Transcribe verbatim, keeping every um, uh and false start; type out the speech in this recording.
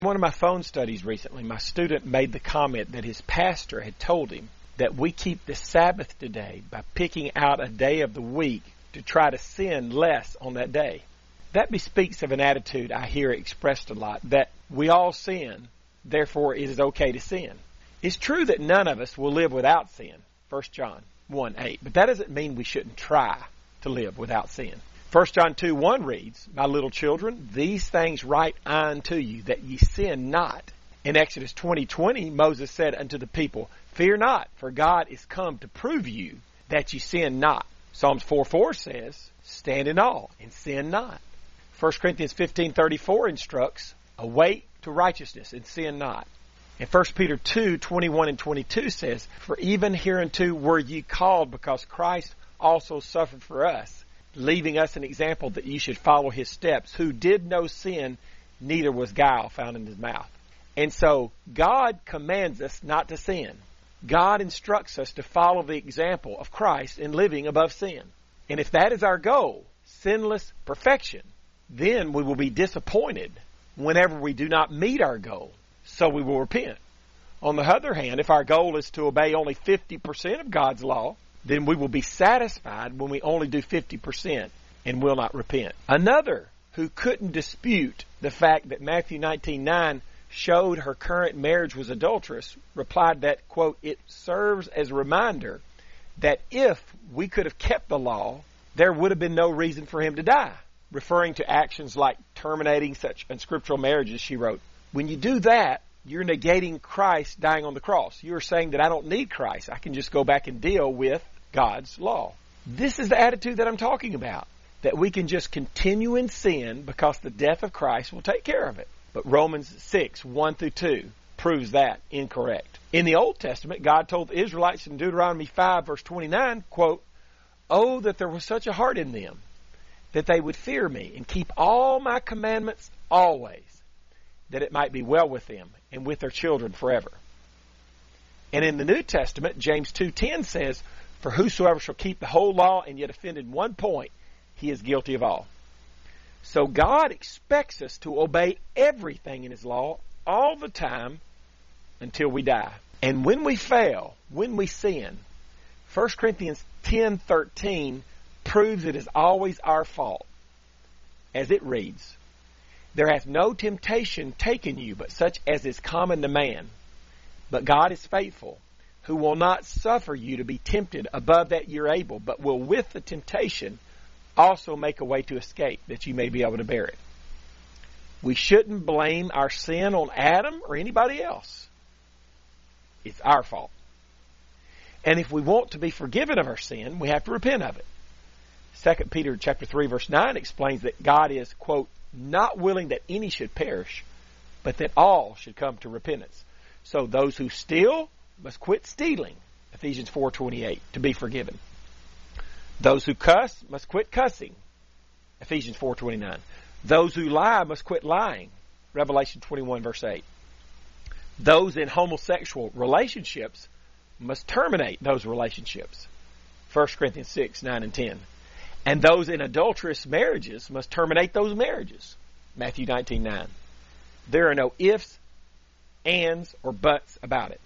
In one of my phone studies recently, my student made the comment that his pastor had told him that we keep the Sabbath today by picking out a day of the week to try to sin less on that day. That bespeaks of an attitude I hear expressed a lot, that we all sin, therefore it is okay to sin. It's true that none of us will live without sin, First John one eight, but that doesn't mean we shouldn't try to live without sin. First John two one reads, "My little children, these things write I unto you, that ye sin not." In Exodus twenty twenty, Moses said unto the people, "Fear not, for God is come to prove you that ye sin not." Psalms four four says, "Stand in awe and sin not." First Corinthians fifteen thirty-four instructs, "Await to righteousness and sin not." And First Peter two twenty-one and twenty-two says, "For even hereunto were ye called, because Christ also suffered for us, leaving us an example that ye should follow his steps, who did no sin, neither was guile found in his mouth." And so God commands us not to sin. God instructs us to follow the example of Christ in living above sin. And if that is our goal, sinless perfection, then we will be disappointed whenever we do not meet our goal. So we will repent. On the other hand, if our goal is to obey only fifty percent of God's law, then we will be satisfied when we only do fifty percent and will not repent. Another who couldn't dispute the fact that Matthew nineteen nine showed her current marriage was adulterous replied that, quote, "It serves as a reminder that if we could have kept the law, there would have been no reason for him to die." Referring to actions like terminating such unscriptural marriages, she wrote, "When you do that, you're negating Christ dying on the cross. You're saying that I don't need Christ. I can just go back and deal with God's law." This is the attitude that I'm talking about, that we can just continue in sin because the death of Christ will take care of it. But Romans six, one through two proves that incorrect. In the Old Testament, God told the Israelites in Deuteronomy five, verse twenty-nine, quote, "Oh, that there was such a heart in them, that they would fear me and keep all my commandments always, that it might be well with them and with their children forever." And in the New Testament, James two ten says, "For whosoever shall keep the whole law and yet offend in one point, he is guilty of all." So God expects us to obey everything in his law all the time until we die. And when we fail, when we sin, First Corinthians ten thirteen proves it is always our fault. As it reads, "There hath no temptation taken you but such as is common to man. But God is faithful, who will not suffer you to be tempted above that you're able, but will with the temptation also make a way to escape, that you may be able to bear it." We shouldn't blame our sin on Adam or anybody else. It's our fault. And if we want to be forgiven of our sin, we have to repent of it. Second Peter chapter three, verse nine explains that God is, quote, "not willing that any should perish, but that all should come to repentance." So those who steal must quit stealing, Ephesians four twenty-eight, to be forgiven. Those who cuss must quit cussing, Ephesians four twenty-nine. Those who lie must quit lying, Revelation twenty-one, verse eight. Those in homosexual relationships must terminate those relationships, First Corinthians six, nine, and ten. And those in adulterous marriages must terminate those marriages, Matthew nineteen nine. There are no ifs, ands, or buts about it.